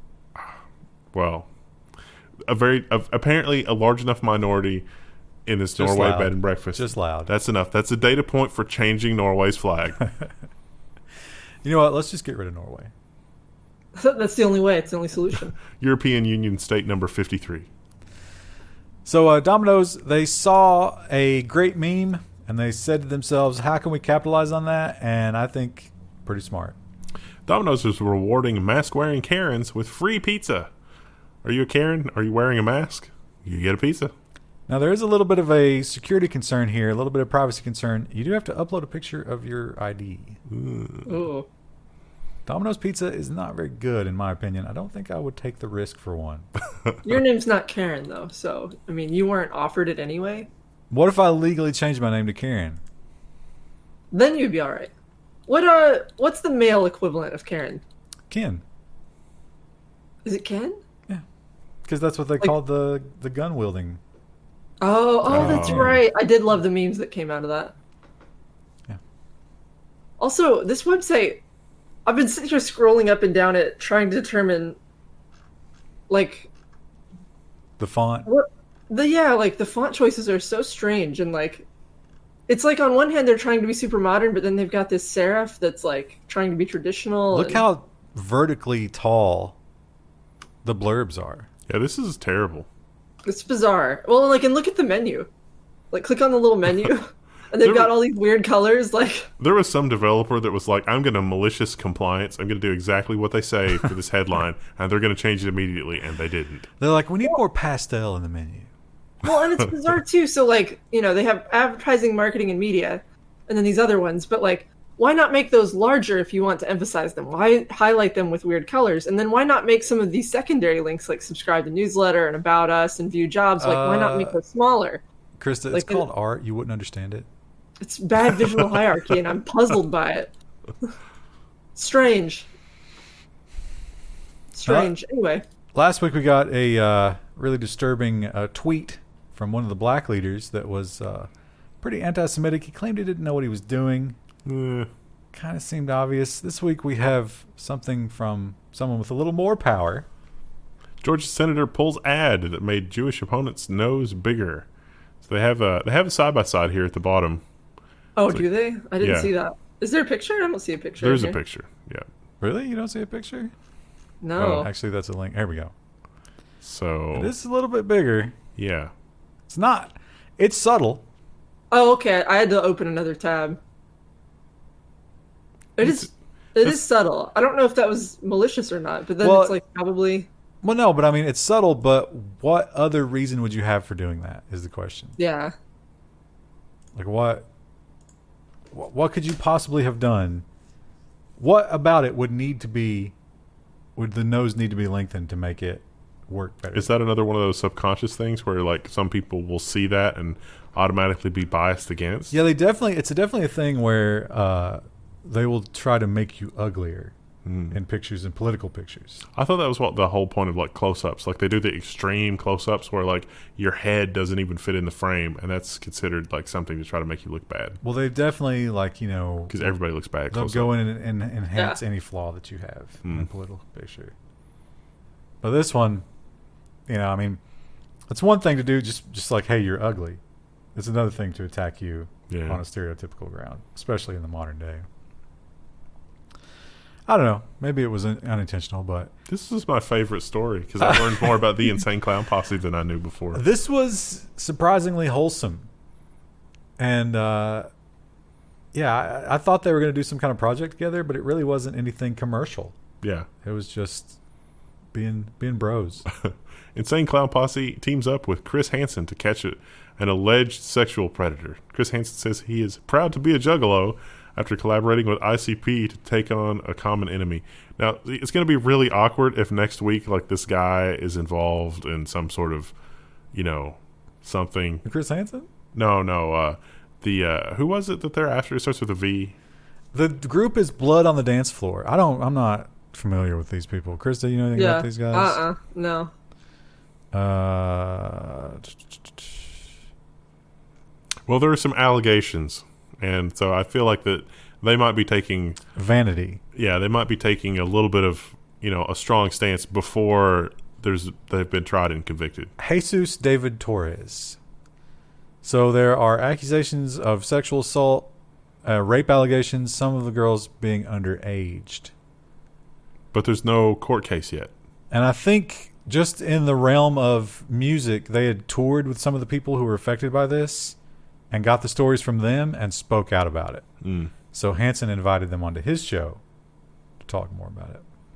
well, apparently a large enough minority in this Just Norway loud. bed and breakfast. Just loud. That's enough. That's a data point for changing Norway's flag. You know what? Let's just get rid of Norway. that's the only way. It's the only solution. European Union state number 53. So Domino's, they saw a great meme and they said to themselves, how can we capitalize on that? And I think pretty smart. Domino's is rewarding mask-wearing Karens with free pizza. Are you a Karen? Are you wearing a mask? You get a pizza. Now, there is a little bit of a security concern here, a little bit of privacy concern. You do have to upload a picture of your ID. Ooh. Domino's Pizza is not very good, in my opinion. I don't think I would take the risk for one. Your name's not Karen, though, so, I mean, you weren't offered it anyway. What if I legally changed my name to Karen? Then you'd be alright. What's the male equivalent of Karen? Ken. Is it Ken? Because that's what they called the gun wielding. Oh, that's Oh. right. I did love the memes that came out of that. Yeah. Also, this website, I've been sitting here scrolling up and down it, trying to determine, like, The font. the font choices are so strange, and like, it's like on one hand they're trying to be super modern, but then they've got this serif that's like trying to be traditional. Look and how vertically tall the blurbs are. Yeah, this is terrible. it's bizarre. Well, like, and look at the menu. Like, click on the little menu, and they've got all these weird colors. Like, There was some developer that was like, I'm going to malicious compliance. I'm going to do exactly what they say for this headline, and they're going to change it immediately, and they didn't. They're like, we need more pastel in the menu. well, and it's bizarre too. So, like, they have advertising, marketing, and media, and then these other ones. But like, why not make those larger if you want to emphasize them? Why highlight them with weird colors? And then why not make some of these secondary links, like subscribe to newsletter and about us and view jobs? Like, why not make those smaller? Krista, Like, it's called art. You wouldn't understand it. It's bad visual hierarchy, and I'm puzzled by it. Strange. Anyway, Last week we got a really disturbing tweet from one of the black leaders that was pretty anti-Semitic. He claimed he didn't know what he was doing. Kind of seemed obvious. This week we have something from someone with a little more power. Georgia senator pulls ad that made Jewish opponents' nose bigger. So they have a side by side here at the bottom. oh, do they? I didn't Yeah. see that. Is there a picture? I don't see a picture. There's in a here. picture. Yeah. Really? You don't see a picture? No. Actually, that's a link. Here we go. So This is a little bit bigger. yeah. It's not. It's subtle. Oh, okay. I had to open another tab. It is subtle. I don't know if that was malicious or not, but then Well, it's like probably Well, no, but I mean, it's subtle, but what other reason would you have for doing that is the question. yeah. Like, what could you possibly have done What about it would the nose need to be lengthened to make it work better? Is that another one of those subconscious things where like some people will see that and automatically be biased against? Yeah, it's definitely a thing where they will try to make you uglier in pictures and political pictures. I thought that was what the whole point of like close-ups. Like they do the extreme close-ups where like your head doesn't even fit in the frame, and that's considered like something to try to make you look bad. Well, they definitely because everybody looks bad. They'll go in and enhance Yeah. any flaw that you have in a political picture. But this one, I mean, it's one thing to do just like, hey, you're ugly. It's another thing to attack you on a stereotypical ground, especially in the modern day. I don't know. Maybe it was unintentional, but This is my favorite story because I learned more about the Insane Clown Posse than I knew before. this was surprisingly wholesome. And I thought they were going to do some kind of project together, but it really wasn't anything commercial. Yeah. It was just being bros. Insane Clown Posse teams up with Chris Hansen to catch an alleged sexual predator. Chris Hansen says he is proud to be a juggalo after collaborating with ICP to take on a common enemy. Now, it's going to be really awkward if next week, like, this guy is involved in some sort of, something. Chris Hansen? No. Who was it that they're after? It starts with a V. The group is Blood on the Dance Floor. I'm not familiar with these people. Chris, do you know anything about these guys? No. Well, there are some allegations, and so I feel like that they might be taking Vanity. Yeah, they might be taking a little bit of a strong stance before they've been tried and convicted. Jesus David Torres. So there are accusations of sexual assault, rape allegations, some of the girls being underaged. But there's no court case yet. And I think just in the realm of music, they had toured with some of the people who were affected by this and got the stories from them and spoke out about it. So Hansen invited them onto his show to talk more about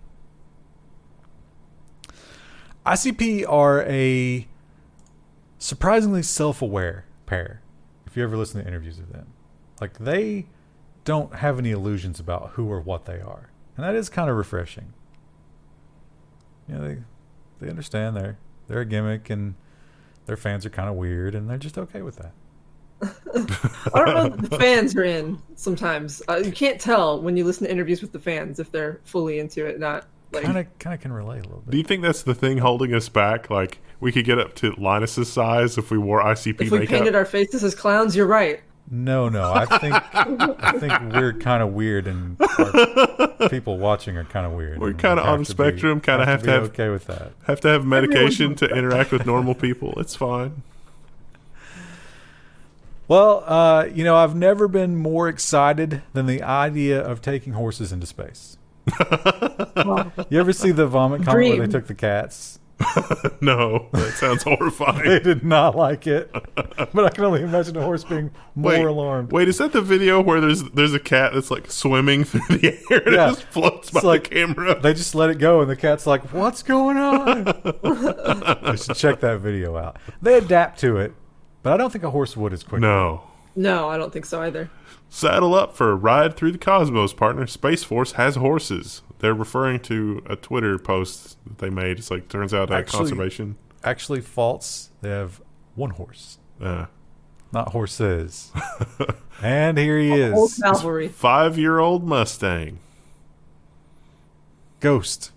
it. ICP are a surprisingly self-aware pair, if you ever listen to interviews of them. Like, they don't have any illusions about who or what they are. And that is kind of refreshing. They understand they're a gimmick and their fans are kind of weird, and they're just okay with that. I don't know if the fans are in sometimes. You can't tell when you listen to interviews with the fans if they're fully into it, not like... Kind of can relate a little bit. Do you think that's the thing holding us back? Like, we could get up to Linus's size if we wore ICP If we makeup? painted our faces as clowns, you're right. No. I think we're kind of weird, and people watching are kind of weird. We're kind of on the spectrum. Kind of have to have okay with that. Have to have medication to interact with normal people. It's fine. Well, I've never been more excited than the idea of taking horses into space. You ever see the vomit comic where they took the cats? No, that sounds horrifying. They did not like it, but I can only imagine a horse being more alarmed. Wait, is that the video where there's a cat that's like swimming through the air and it just floats by the camera? They just let it go, and the cat's like, "What's going on?" You should check that video out. They adapt to it, but I don't think a horse would as quickly. No, I don't think so either. Saddle up for a ride through the cosmos, partner. Space Force has horses. They're referring to a Twitter post that they made. It's like, turns out conservation. Actually, false. They have one horse. Not horses. And here he is. Old cavalry. 5-year-old Mustang. Ghost.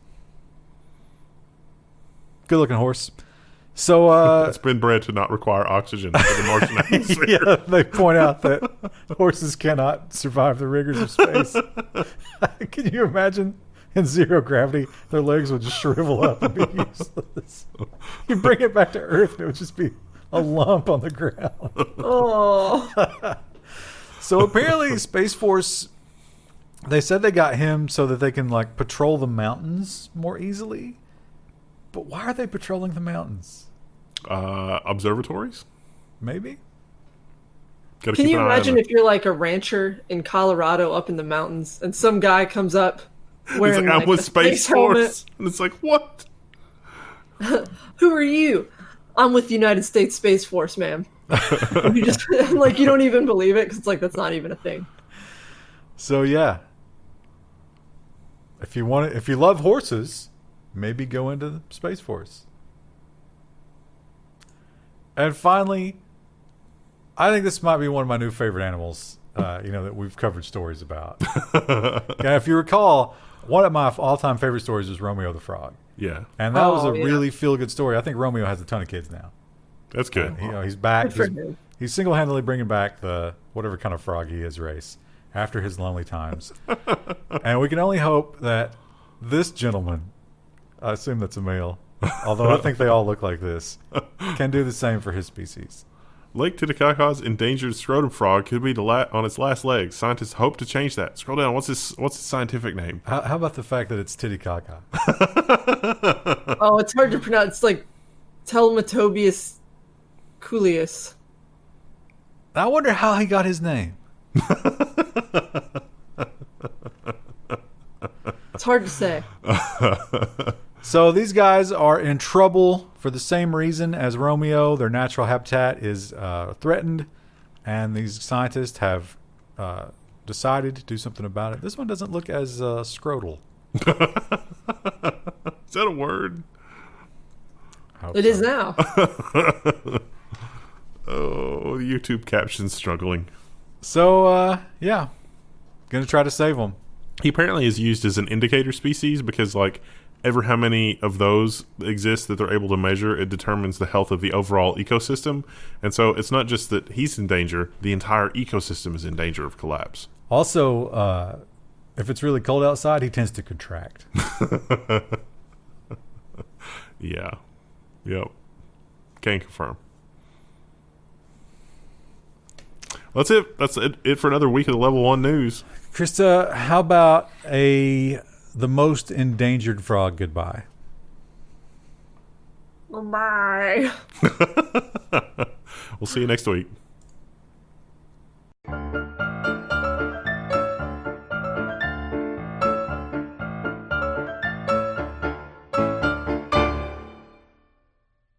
Good looking horse. So it's been bred to not require oxygen for the Martian atmosphere. Yeah, they point out that horses cannot survive the rigors of space. Can you imagine in zero gravity their legs would just shrivel up and be useless? You bring it back to Earth and it would just be a lump on the ground. Oh. So apparently Space Force, they said they got him so that they can like patrol the mountains more easily. But why are they patrolling the mountains? Observatories? Maybe. Can you imagine if you're like a rancher in Colorado up in the mountains and some guy comes up wearing I'm with Space Force? And it's like, what? Who are you? I'm with the United States Space Force, ma'am. You just like, you don't even believe it because it's like, that's not even a thing. So yeah. if you love horses, maybe go into the Space Force. And finally, I think this might be one of my new favorite animals, that we've covered stories about. If you recall, one of my all-time favorite stories was Romeo the Frog. Yeah. And that was a really feel-good story. I think Romeo has a ton of kids now. That's good. He's back. Good. He's single-handedly bringing back the whatever kind of frog he is race after his lonely times. And we can only hope that this gentleman, I assume that's a male, although I think they all look like this, can do the same for his species. Lake Titicaca's endangered scrotum frog could be on its last legs. Scientists hope to change that. Scroll down. What's its scientific name? How about the fact that it's Titicaca? Oh, it's hard to pronounce. It's like Telmatobius culeus. I wonder how he got his name. It's hard to say. So these guys are in trouble for the same reason as Romeo. Their natural habitat is threatened, and these scientists have decided to do something about it. This one doesn't look as scrotal. Is that a word? It is now. Oh, the YouTube caption's struggling. So, yeah. Gonna try to save them. He apparently is used as an indicator species because, like, ever how many of those exist that they're able to measure, it determines the health of the overall ecosystem. And so it's not just that he's in danger, the entire ecosystem is in danger of collapse. Also, if it's really cold outside, he tends to contract. Yeah. Yep. Can confirm. That's it. That's it for another week of the Level 1 news. Krista, how about the most endangered frog goodbye? Bye. We'll see you next week.